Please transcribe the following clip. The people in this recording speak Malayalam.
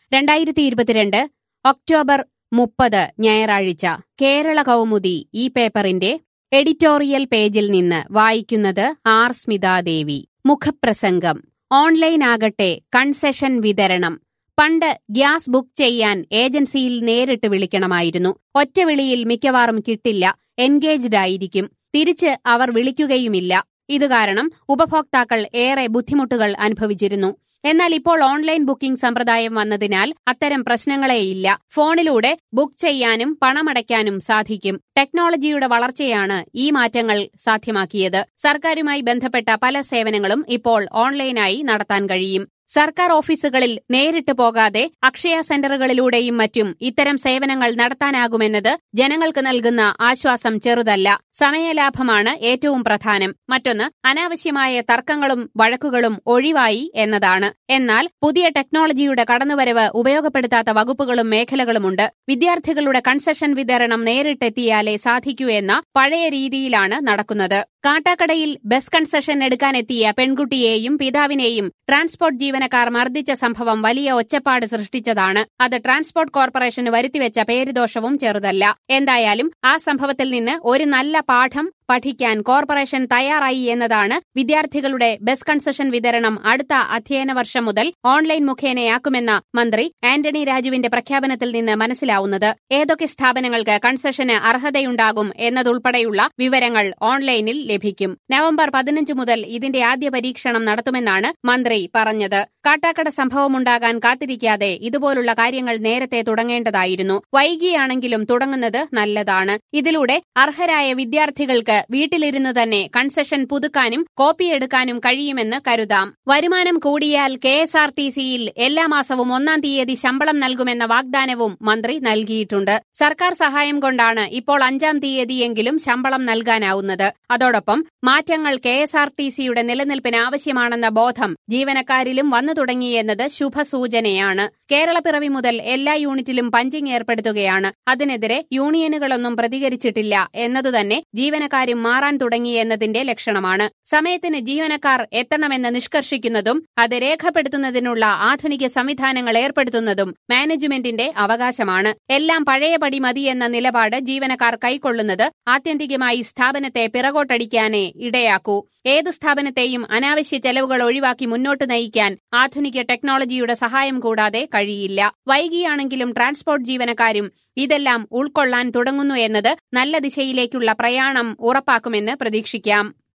2022 ഒക്ടോബർ 30 ഞായറാഴ്ച കേരള കൗമുദി ഈ പേപ്പറിന്റെ എഡിറ്റോറിയൽ പേജിൽ നിന്ന് വായിക്കുന്നത് ആർ സ്മിതാദേവി. മുഖപ്രസംഗം. ഓൺലൈനാകട്ടെ കൺസെഷൻ വിതരണം. പണ്ട് ഗ്യാസ് ബുക്ക് ചെയ്യാൻ ഏജൻസിയിൽ നേരിട്ട് വിളിക്കണമായിരുന്നു. ഒറ്റ വിളിയിൽ മിക്കവാറും കിട്ടില്ല, എൻഗേജ്ഡ് ആയിരിക്കും. തിരിച്ച് അവർ വിളിക്കുകയുമില്ല. ഇതുകാരണം ഉപഭോക്താക്കൾ ഏറെ ബുദ്ധിമുട്ടുകൾ അനുഭവിച്ചിരുന്നു. എന്നാൽ ഇപ്പോൾ ഓൺലൈൻ ബുക്കിംഗ് സമ്പ്രദായം വന്നതിനാൽ അത്തരം പ്രശ്നങ്ങളേയില്ല. ഫോണിലൂടെ ബുക്ക് ചെയ്യാനും പണമടയ്ക്കാനും സാധിക്കും. ടെക്നോളജിയുടെ വളർച്ചയാണ് ഈ മാറ്റങ്ങൾ സാധ്യമാക്കിയത്. സർക്കാരുമായി ബന്ധപ്പെട്ട പല സേവനങ്ങളും ഇപ്പോൾ ഓൺലൈനായി നടത്താൻ കഴിയും. സർക്കാർ ഓഫീസുകളിൽ നേരിട്ട് പോകാതെ അക്ഷയ സെന്ററുകളിലൂടെയും മറ്റും ഇത്തരം സേവനങ്ങൾ നടത്താനാകുമെന്നത് ജനങ്ങൾക്ക് നൽകുന്ന ആശ്വാസം ചെറുതല്ല. സമയലാഭമാണ് ഏറ്റവും പ്രധാനം. മറ്റൊന്ന്, അനാവശ്യമായ തർക്കങ്ങളും വഴക്കുകളും ഒഴിവായി എന്നതാണ്. എന്നാൽ പുതിയ ടെക്നോളജിയുടെ കടന്നുവരവ് ഉപയോഗപ്പെടുത്താത്ത വകുപ്പുകളും മേഖലകളുമുണ്ട്. വിദ്യാർത്ഥികളുടെ കൺസെഷൻ വിതരണം നേരിട്ടെത്തിയാലേ സാധിക്കൂ എന്ന പഴയ രീതിയിലാണ് നടക്കുന്നത്. കാട്ടാക്കടയിൽ ബസ് കൺസെഷൻ എടുക്കാനെത്തിയ പെൺകുട്ടിയെയും പിതാവിനെയും ട്രാൻസ്പോർട്ട് ജീവനക്കാർ മർദ്ദിച്ച സംഭവം വലിയ ഒച്ചപ്പാട് സൃഷ്ടിച്ചതാണ്. അത് ട്രാൻസ്പോർട്ട് കോർപ്പറേഷന് വരുത്തിവെച്ച പേരുദോഷവും ചെറുതല്ല. എന്തായാലും ആ സംഭവത്തിൽ നിന്ന് ഒരു നല്ല പാഠം പഠിക്കാൻ കോർപ്പറേഷൻ തയ്യാറായി എന്നതാണ് വിദ്യാർത്ഥികളുടെ ബസ് കൺസെഷൻ വിതരണം അടുത്ത അധ്യയന വർഷം മുതൽ ഓൺലൈൻ മുഖേനയാക്കുമെന്ന മന്ത്രി ആന്റണി രാജുവിന്റെ പ്രഖ്യാപനത്തിൽ നിന്ന് മനസ്സിലാവുന്നത്. ഏതൊക്കെ സ്ഥാപനങ്ങൾക്ക് കൺസെഷന് അർഹതയുണ്ടാകും എന്നതുൾപ്പെടെയുള്ള വിവരങ്ങൾ ഓൺലൈനിൽ ലഭിക്കും. നവംബർ 15 മുതൽ ഇതിന്റെ ആദ്യ പരീക്ഷണം നടത്തുമെന്നാണ് മന്ത്രി പറഞ്ഞത്. കാട്ടാക്കട സംഭവമുണ്ടാകാൻ കാത്തിരിക്കാതെ ഇതുപോലുള്ള കാര്യങ്ങൾ നേരത്തെ തുടങ്ങേണ്ടതായിരുന്നു. വൈകിയാണെങ്കിലും തുടങ്ങുന്നത് നല്ലതാണ്. ഇതിലൂടെ അർഹരായ വിദ്യാർത്ഥികൾക്ക് വീട്ടിലിരുന്നു തന്നെ കൺസെഷൻ പുതുക്കാനും കോപ്പിയെടുക്കാനും കഴിയുമെന്ന് കരുതാം. വരുമാനം കൂടിയാൽ KSRTCയിൽ എല്ലാ മാസവും 1-ാം തീയതി ശമ്പളം നൽകുമെന്ന വാഗ്ദാനവും മന്ത്രി നൽകിയിട്ടുണ്ട്. സർക്കാർ സഹായം കൊണ്ടാണ് ഇപ്പോൾ 5-ാം തീയതിയെങ്കിലും ശമ്പളം നൽകാനാവുന്നത്. അതോടൊപ്പം മാറ്റങ്ങൾ KSRTCയുടെ നിലനിൽപ്പിന് ആവശ്യമാണെന്ന ബോധം ജീവനക്കാരിലും വന്നു തുടങ്ങിയെന്നത് ശുഭസൂചനയാണ്. കേരളപ്പിറവി മുതൽ എല്ലാ യൂണിറ്റിലും പഞ്ചിങ് ഏർപ്പെടുത്തുകയാണ്. അതിനെതിരെ യൂണിയനുകളൊന്നും പ്രതികരിച്ചിട്ടില്ല എന്നതുതന്നെ ജീവനക്കാരും മാറാൻ തുടങ്ങിയെന്നതിന്റെ ലക്ഷണമാണ്. സമയത്തിന് ജീവനക്കാർ എത്തണമെന്ന് നിഷ്കർഷിക്കുന്നതും അത് രേഖപ്പെടുത്തുന്നതിനുള്ള ആധുനിക സംവിധാനങ്ങൾ ഏർപ്പെടുത്തുന്നതും മാനേജ്മെന്റിന്റെ അവകാശമാണ്. എല്ലാം പഴയപടി മതിയെന്ന നിലപാട് ജീവനക്കാർ കൈക്കൊള്ളുന്നത് ആത്യന്തികമായി സ്ഥാപനത്തെ പിറകോട്ടടിക്കാനേ ഇടയാക്കൂ. ഏതു സ്ഥാപനത്തെയും അനാവശ്യ ചെലവുകൾ ഒഴിവാക്കി മുന്നോട്ട് നയിക്കാൻ ആധുനിക ടെക്നോളജിയുടെ സഹായം കൂടാതെ കഴിയില്ല. വൈകിയാണെങ്കിലും ട്രാൻസ്പോർട്ട് ജീവനക്കാരും ഇതെല്ലാം ഉൾക്കൊള്ളാൻ തുടങ്ങുന്നു എന്നത് നല്ല ദിശയിലേക്കുള്ള പ്രയാണം ഉറപ്പാക്കുമെന്ന് പ്രതീക്ഷിക്കാം.